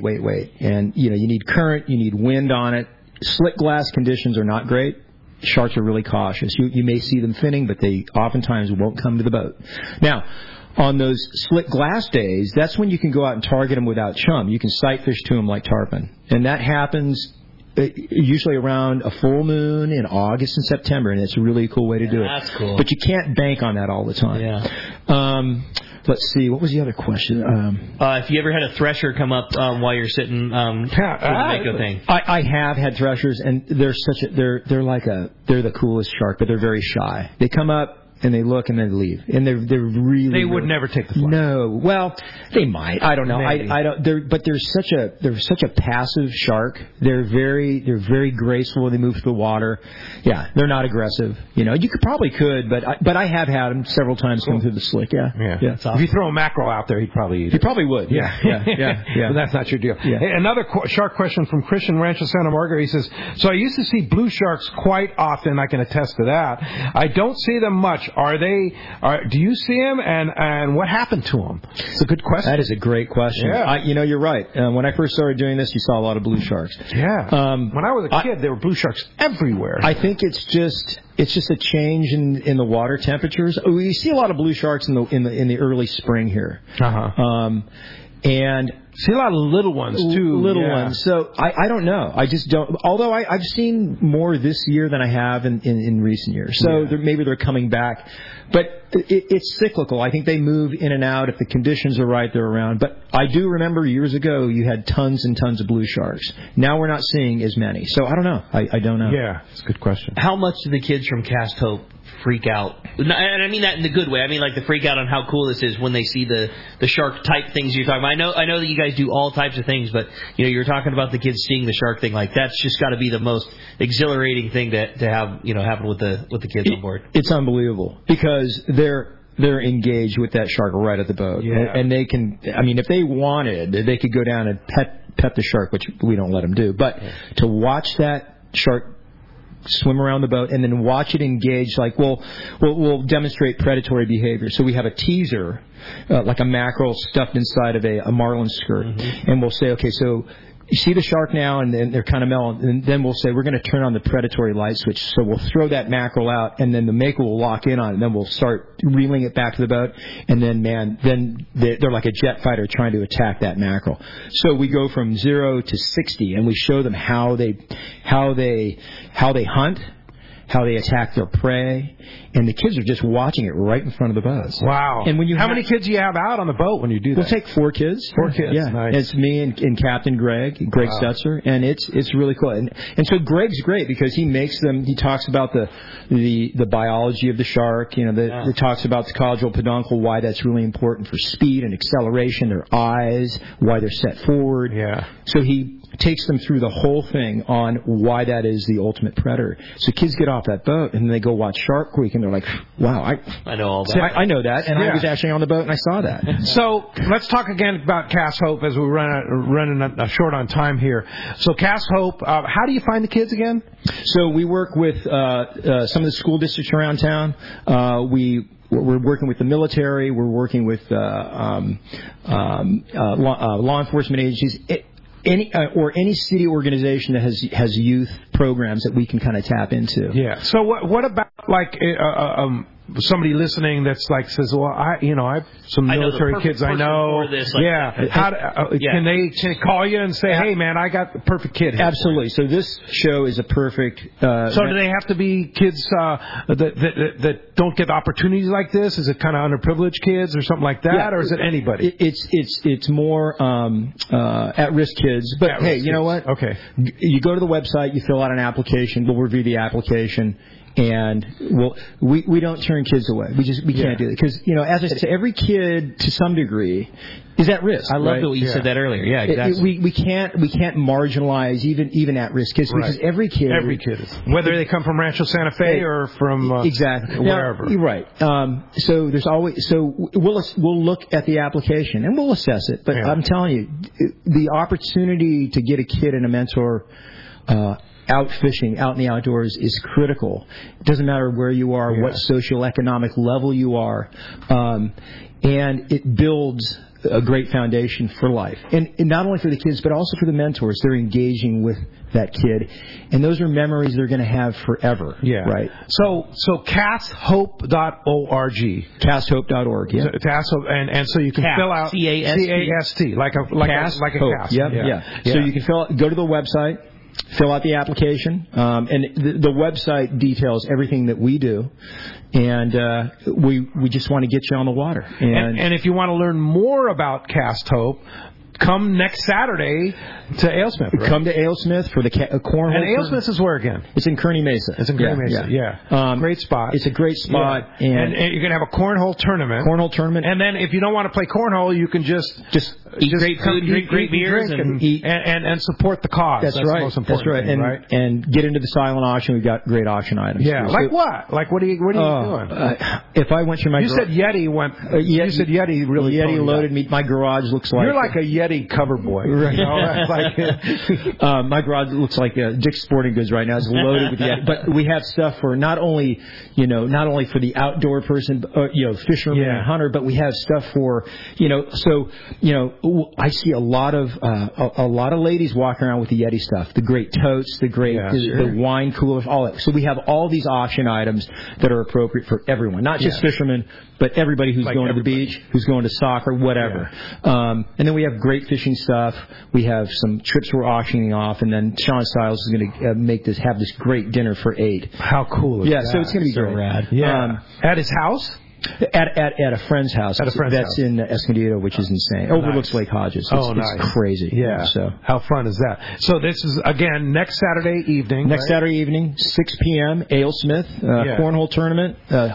And, you need current, you need wind on it. Slick glass conditions are not great. Sharks are really cautious. You may see them finning, but they oftentimes won't come to the boat. Now, on those slick glass days, that's when you can go out and target them without chum. You can sight fish to them like tarpon. And that happens usually around a full moon in August and September, and it's a really cool way to do it. That's cool. But you can't bank on that all the time. Yeah. Let's see. What was the other question? If you ever had a thresher come up while you're sitting for the mako thing. I have had threshers, and they're they're the coolest shark, but they're very shy. They come up and they look and then leave, and they're really. They would never take the fly. No, well, they might. I don't know. Maybe. I don't. But they're such a passive shark. They're very graceful when they move through the water. Yeah, they're not aggressive. You could, but I have had them several times come through the slick. Yeah. Awesome. If you throw a mackerel out there, he'd probably eat it. He probably would. Yeah. But that's not your deal. Yeah. Hey, another shark question from Christian Rancho Santa Margarita. He says, so I used to see blue sharks quite often. I can attest to that. I don't see them much. Do you see them, and what happened to them? It's a good question. That is a great question. Yeah. You're right. When I first started doing this, you saw a lot of blue sharks. Yeah. When I was a kid, there were blue sharks everywhere. I think it's just a change in the water temperatures. We see a lot of blue sharks in the early spring here. And see a lot of little ones too. Little ones. So I don't know. I just don't. Although I've seen more this year than I have in recent years. So maybe they're coming back, but it's cyclical. I think they move in and out. If the conditions are right, they're around. But I do remember years ago you had tons and tons of blue sharks. Now we're not seeing as many. So I don't know. I don't know. Yeah, it's a good question. How much do the kids from Cast Hope freak out? And I mean that in the good way. I mean like the freak out on how cool this is when they see the shark type things you're talking about. I know that you guys do all types of things, but you're talking about the kids seeing the shark thing. Like that's just got to be the most exhilarating thing to have happen with the kids on board. It's unbelievable because they're engaged with that shark right at the boat, and they can. I mean, if they wanted, they could go down and pet the shark, which we don't let them do. But to watch that shark swim around the boat and then watch it engage, like we'll demonstrate predatory behavior. So we have a teaser, like a mackerel stuffed inside of a marlin skirt, and we'll say, okay, so you see the shark now, and then they're kind of mellow, and then we'll say we're going to turn on the predatory light switch. So we'll throw that mackerel out, and then the mako will lock in on it, and then we'll start reeling it back to the boat, and then they're like a jet fighter trying to attack that mackerel. So we go from 0 to 60, and we show them how they hunt, how they attack their prey, and the kids are just watching it right in front of the boat. Wow. And how many kids do you have out on the boat when you do that? We'll take 4 kids. 4 kids. Yeah. Nice. It's me and Captain Greg Stetzer, and it's really cool. And so Greg's great because he talks about the biology of the shark, it talks about the caudal peduncle, why that's really important for speed and acceleration, their eyes, why they're set forward. Yeah. So he takes them through the whole thing on why that is the ultimate predator. So kids get off that boat and they go watch Shark Week and they're like, wow, I know all that. I know that, and I was actually on the boat and I saw that. So let's talk again about Cast Hope as we're running short on time here. So Cast Hope, how do you find the kids again? So we work with some of the school districts around town. We're working with the military. We're working with law enforcement agencies. Any city organization that has youth programs that we can kind of tap into. Yeah. So what about like somebody listening that's like says, well, I've some military kids I know. Can they call you and say, hey man, I got the perfect kid here? Absolutely. So this show is a perfect. So do they have to be kids that don't get opportunities like this? Is it kind of underprivileged kids or something like that, or is it anybody? It's more at-risk kids. But hey, you know what? Okay. You go to the website, you fill out an application. We'll review the application. And we don't turn kids away. We can't do it because as I said, every kid to some degree is at risk. I loved what you said that earlier. Yeah, exactly. We can't marginalize even at risk kids because every kid is, whether they come from Rancho Santa Fe or from exactly wherever. Now, you're right. So there's always we'll look at the application and we'll assess it. But I'm telling you, the opportunity to get a kid and a mentor out fishing, out in the outdoors is critical. It doesn't matter where you are, what socioeconomic level you are, and it builds a great foundation for life. And not only for the kids, but also for the mentors. They're engaging with that kid, and those are memories they're going to have forever. Yeah. Right. So casthope.org. Casthope.org. Yeah. And so you can fill out CAST like a cast. Yeah. So you can go to the website. Fill out the application, and the website details everything that we do, and we just want to get you on the water. And if you want to learn more about Cast Hope, come next Saturday to AleSmith. Right? Come to AleSmith for the cornhole. And AleSmith is where again? It's in Kearney Mesa. It's in Kearney Mesa. Yeah. Great spot. It's a great spot. Yeah. And you're going to have a cornhole tournament. And then if you don't want to play cornhole, you can just eat great food, drink great beers, and support the cause. That's right. The most important thing, right? And get into the silent auction. We've got great auction items. Yeah, too. like what? Like what are you doing? If I went through my, you said Yeti went. You said Yeti really. Yeti loaded me. My garage looks like. You're like a Yeti cover boy, right? You know, my garage looks like Dick's Sporting Goods right now. It's loaded with Yeti. But we have stuff for not only for the outdoor person, fisherman and hunter, but we have stuff for I see a lot of ladies walking around with the Yeti stuff, the great totes, the wine coolers, all that. So we have all these auction items that are appropriate for everyone, not just fishermen, but everybody who's going to the beach, who's going to soccer, whatever. And then we have great fishing stuff. We have some trips we're auctioning off, and then Sean Stiles is going to have this great dinner for 8. How cool is that? So it's going to be great. Rad. Yeah. At his house? At a friend's house. That's in Escondido, which is insane. Overlooks Lake Hodges. It's crazy. Yeah. So how fun is that? So this is again next Saturday evening. Saturday evening, 6 p.m. AleSmith cornhole tournament.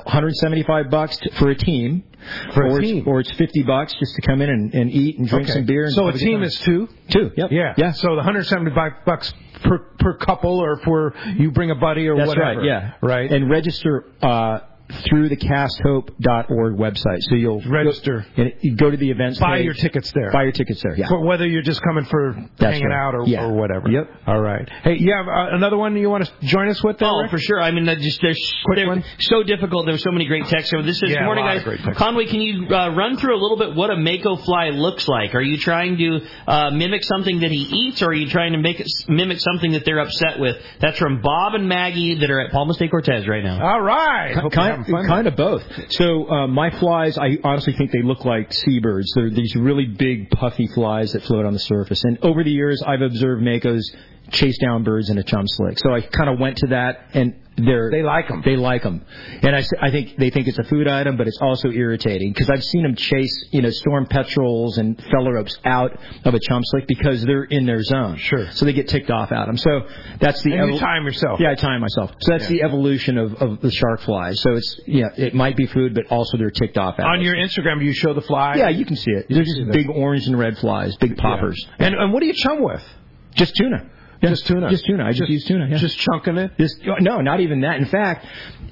$175 for a team. Or it's $50 just to come in and eat and drink some beer. And so a team is 2? 2. Yep. Yeah. So the $175 per couple, or if you bring a buddy or whatever. That's right. Yeah. Right. And register through the casthope.org website. So you'll register. You go to the events Buy page. your tickets there. Buy your tickets there, yeah. For whether you're just coming for hanging out or whatever. Yep. All right. Hey, you have another one you want to join us with there, Oh, Rick? for sure. I mean, they're so difficult. There's so many great texts. So this is good morning, guys. Conway, can you run through a little bit what a mako fly looks like? Are you trying to mimic something that he eats, or are you trying to mimic something that they're upset with? That's from Bob and Maggie that are at Palma State Cortez right now. All right. Kind of both. So my flies, I honestly think they look like seabirds. They're these really big, puffy flies that float on the surface. And over the years, I've observed makos chase down birds in a chum slick. So I kind of went to that, and they like them. They like them, and I think they think it's a food item, but it's also irritating because I've seen them chase storm petrels and phalaropes out of a chum slick because they're in their zone. Sure. So they get ticked off at them. So that's the. And you time yourself. Yeah, I time myself. So that's the evolution of the shark flies. So it's it might be food, but also they're ticked off at. On your Instagram, do you show the fly? Yeah, you can see it. They're just big orange and red flies, big poppers. Yeah. And what do you chum with? Just tuna. Yeah, just tuna. Just tuna. I just use tuna. Yeah. Just chunking it? No, not even that. In fact,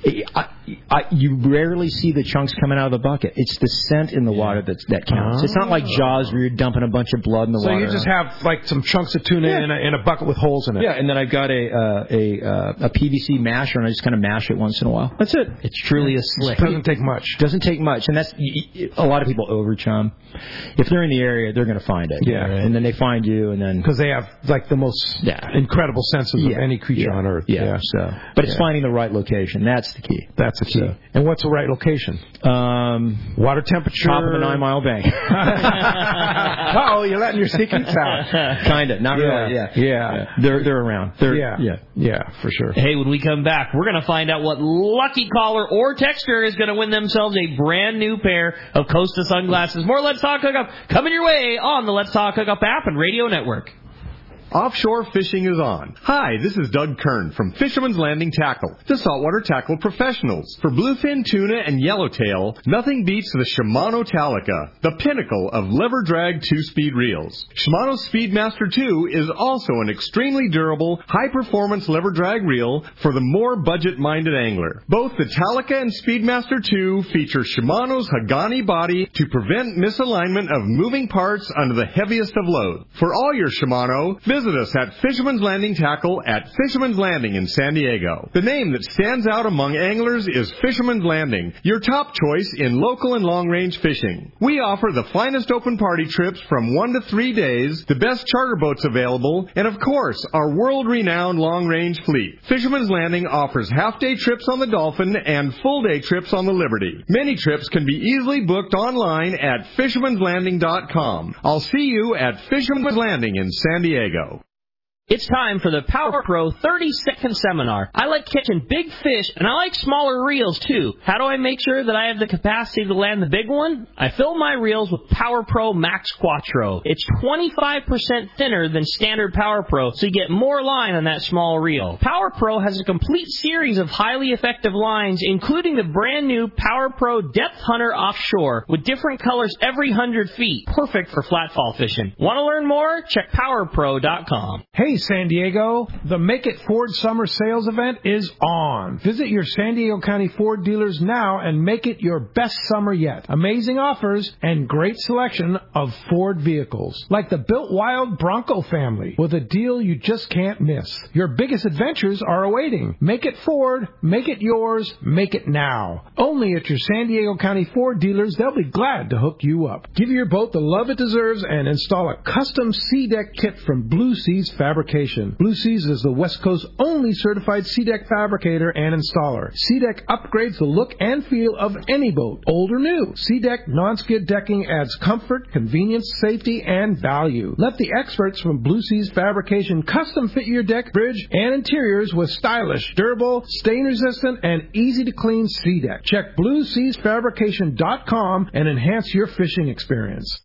you rarely see the chunks coming out of the bucket. It's the scent in the water that counts. Oh. It's not like Jaws where you're dumping a bunch of blood in the water. So you just have like some chunks of tuna in a bucket with holes in it. Yeah, and then I've got a PVC masher, and I just kind of mash it once in a while. That's it. It's truly a slick. It doesn't take much. Doesn't take much, and that's a lot of people over chum. If they're in the area, they're going to find it. Yeah, right. And then they find you, and then because they have like the most incredible senses of any creature on Earth. Yeah. So, but it's finding the right location. That's the key. That's the key. So. And what's the right location? Water temperature. Top of the 9 Mile Bank. Oh, you're letting your secrets out. Kinda. Not really. Yeah. They're around. Yeah, for sure. Hey, when we come back, we're going to find out what lucky caller or texter is going to win themselves a brand new pair of Costa sunglasses. More Let's Talk Hookup coming your way on the Let's Talk Hookup app and radio network. Offshore fishing is on. Hi, this is Doug Kern from Fisherman's Landing Tackle, the saltwater tackle professionals. For bluefin tuna and yellowtail, nothing beats the Shimano Talica, the pinnacle of lever drag 2-speed reels. Shimano Speedmaster 2 is also an extremely durable, high-performance lever drag reel for the more budget-minded angler. Both the Talica and Speedmaster 2 feature Shimano's Hagani body to prevent misalignment of moving parts under the heaviest of loads. For all your Shimano, visit us at Fisherman's Landing Tackle at Fisherman's Landing in San Diego. The name that stands out among anglers is Fisherman's Landing, your top choice in local and long-range fishing. We offer the finest open party trips from 1 to 3 days, the best charter boats available, and of course, our world-renowned long-range fleet. Fisherman's Landing offers half-day trips on the Dolphin and full-day trips on the Liberty. Many trips can be easily booked online at fishermanslanding.com. I'll see you at Fisherman's Landing in San Diego. It's time for the Power Pro 30-second seminar. I like catching big fish, and I like smaller reels, too. How do I make sure that I have the capacity to land the big one? I fill my reels with Power Pro Max Quattro. It's 25% thinner than standard Power Pro, so you get more line on that small reel. Power Pro has a complete series of highly effective lines, including the brand new Power Pro Depth Hunter Offshore, with different colors every 100 feet. Perfect for flatfall fishing. Want to learn more? Check PowerPro.com. Hey, San Diego, the Make It Ford Summer Sales Event is on. Visit your San Diego County Ford dealers now and make it your best summer yet. Amazing offers and great selection of Ford vehicles, like the Built Wild Bronco family, with a deal you just can't miss. Your biggest adventures are awaiting. Make it Ford, make it yours, make it now. Only at your San Diego County Ford dealers, they'll be glad to hook you up. Give your boat the love it deserves and install a custom SeaDeck kit from Blue Seas Fabrication. Blue Seas is the West Coast's only certified SeaDeck fabricator and installer. SeaDeck upgrades the look and feel of any boat, old or new. SeaDeck non-skid decking adds comfort, convenience, safety, and value. Let the experts from Blue Seas Fabrication custom fit your deck, bridge, and interiors with stylish, durable, stain-resistant, and easy-to-clean SeaDeck. Check BlueSeasFabrication.com and enhance your fishing experience.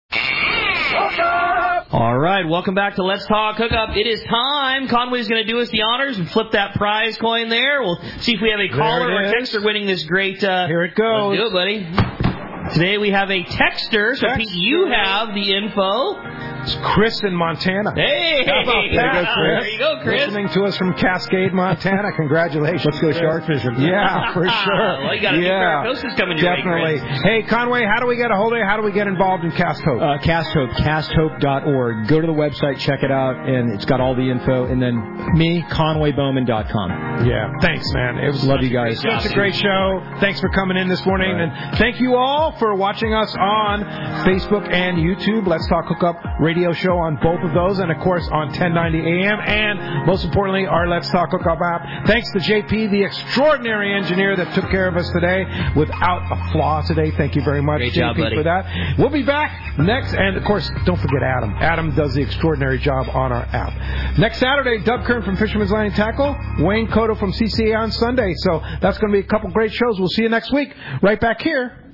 All right, welcome back to Let's Talk Hookup. It is time. Conway's going to do us the honors and flip that prize coin there. We'll see if we have a caller or texter winning this great... Here it goes. Let's do it, buddy. Today we have a texter, so Pete, you have the info. It's Chris in Montana. Hey! How about that? There you go, Chris. Listening to us from Cascade, Montana. Congratulations. Let's go shark fishing. Yeah, for sure. Well, you got a new Barracosis coming your way, definitely. Chris. Hey, Conway, how do we get a hold of you? How do we get involved in Cast Hope? CastHope.org. Go to the website, check it out, and it's got all the info. And then me, ConwayBowman.com. Yeah, thanks, man. It was love you guys. Such a great show. Thanks for coming in this morning, and thank you all for watching us on Facebook and YouTube. Let's Talk Hookup radio show on both of those, and of course on 1090 AM, and most importantly, our Let's Talk Hookup app. Thanks to JP, the extraordinary engineer that took care of us today without a flaw today. Thank you very much, Great JP, job, buddy. for that. We'll be back next, and of course, don't forget Adam. Adam does the extraordinary job on our app. Next Saturday, Doug Kern from Fisherman's Landing Tackle, Wayne Cotto from CCA on Sunday. So that's going to be a couple great shows. We'll see you next week, right back here